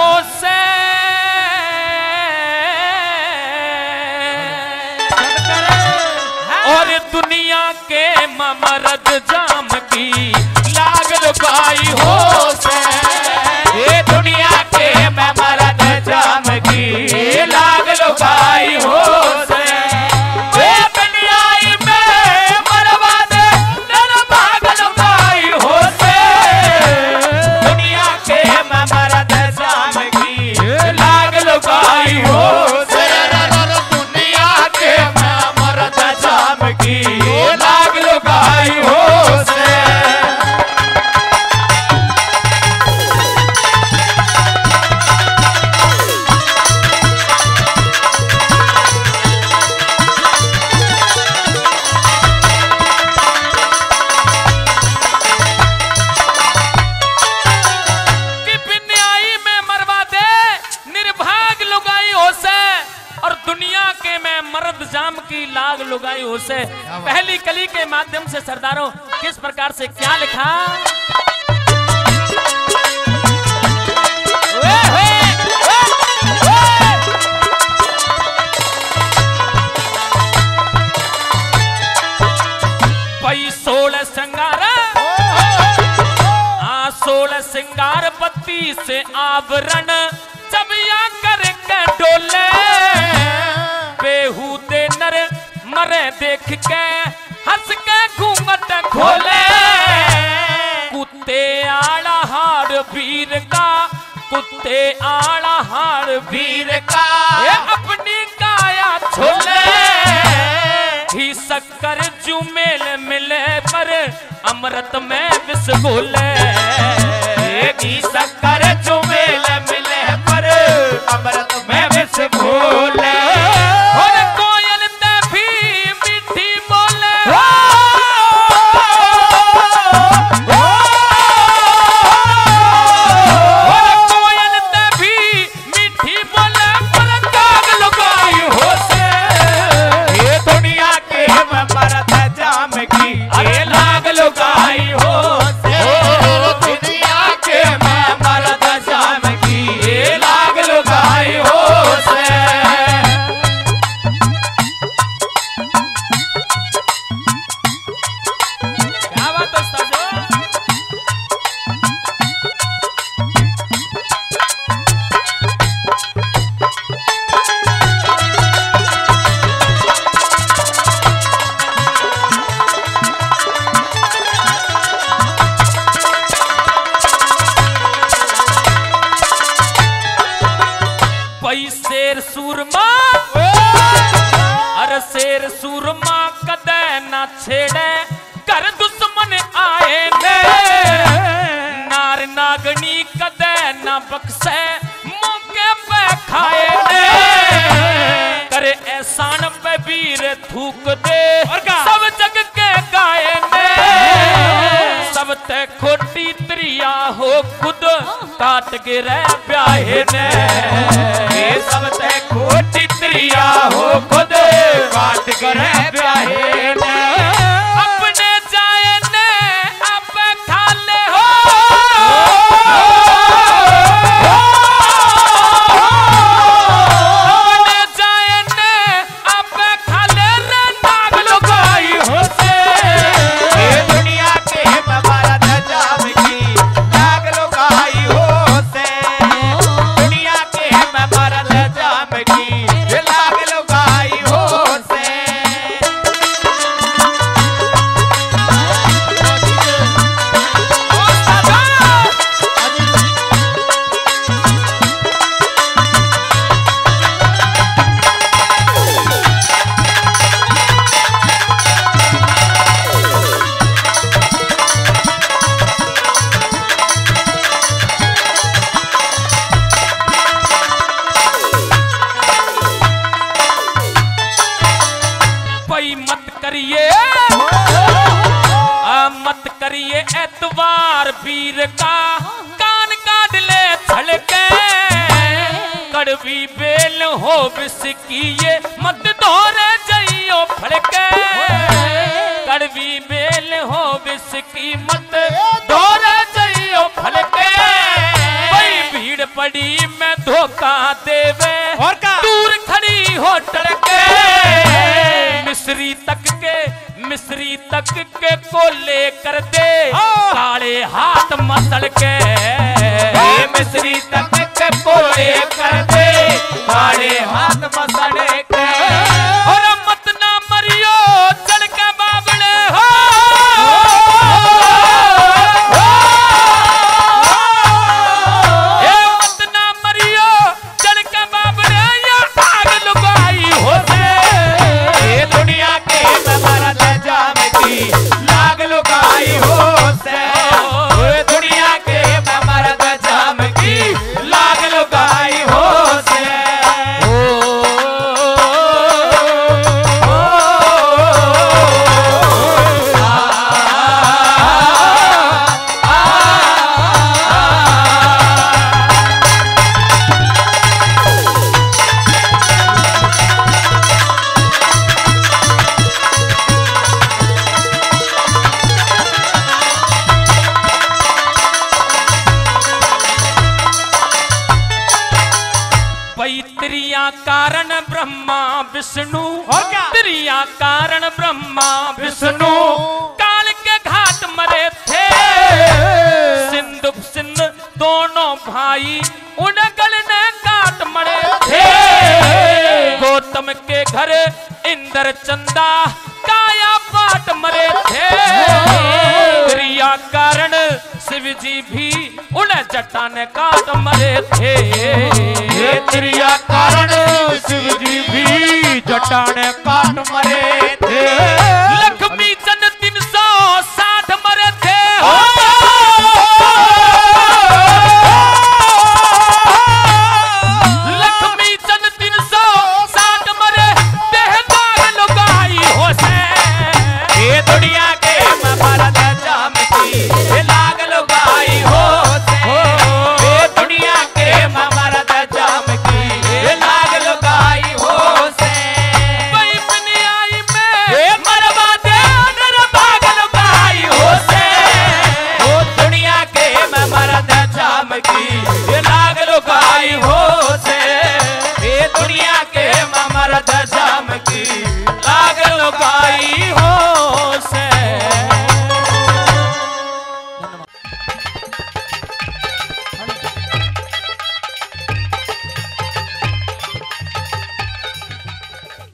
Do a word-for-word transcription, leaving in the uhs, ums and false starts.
से और दुनिया के ममरद जाम की लाग लुगाई हो से। ये दुनिया के ममरद जाम की लाग लुगाई हो से। ये दुनियाई में मरवाद नरभाग लुगाई हो से। दुनिया के ममरद जाम की लाग लुगाई हो से। दुनिया के ममरद जाम की लाग लुगाई हो से। जाम की लाग लुगाई हो से। पहली कली के माध्यम से सरदारों किस प्रकार से क्या लिखा। पई सोलह श्रृंगार आ सोलह श्रृंगार बत्ती से आवरण चबिया करके डोले। बेहूदे नर मरे देख के हंस के घूंघट खोले। कुत्ते आड़ा हाड़ वीर का कुत्ते आड़ा हाड़ वीर का ये अपनी काया छोले। ही शक्कर जुमेल मिले पर अमृत में विष घोले। घी शक्कर जुमेल मिले पर अमृत में विष घोले। और कोयल ते भी मीठी बोले। और कोयल ते भी मीठी बोले पर काग लुगाई हो से। ये दुनिया के ममरद जाम की ये लाग लुगाई हो से। दुनिया के ममरद जाम की ये लाग लुगाई हो से। क्या बात है उस्ताद? पई शेर सूरमा अरे शेर सूरमा कदे ना छेड़े कर दुश्मन आए ने। नार नागनी कदे ना बख्शे मौके पे खाए ने। करे एहसान पे वीर थूक दे सब जग के गाए ने। सब ते खोटी त्रिया हो खुद काट गिरे ब्याहे ने। ये सब ते खोटी त्रिया हो खुद काट गिरे ब्याहे ने। अपने जाए ने अब खा ले हो। अपने जाए ने अब खा ले रे नाग लुगाई हो से। ये दुनिया के ममरद जाम की लाग लुगाई हो से। दुनिया के ममरद जाम की लाग लुगाई हो से। पई मत करिए आ मत करिए एतवार वीर का कान काट ले छलके। कड़वी बेल हो विष की ये मत धोरे जइयो फड़के। कड़वी बेल हो विष की मत धोरे जइयो फड़के। पई भीड़ पड़ी मैं धोखा देवे और का दूर खड़ी होटल के मिस्री तक के मिस्री तक के को लेकर दे काले हाथ मसल के मिस्री तक के को लेकर दे काले हाथ मसल के और मत ना मरियो चल के बाबले हो लाग लुगाई हो से दुनिया के मैं मर्द जाम की लाग लुगाई हो से त्रिया कारण ब्रह्मा विष्णु त्रिया कारण ब्रह्मा विष्णु काल के घाट मरे थे सिंधु सिंध दोनों भाई उनगल ने काट मरे थे गौतम के घर इंद्र चंदा काया पाट मरे थे त्रिया कारण शिव जी भी उन्हें जटा ने काट मरे थे त्रिया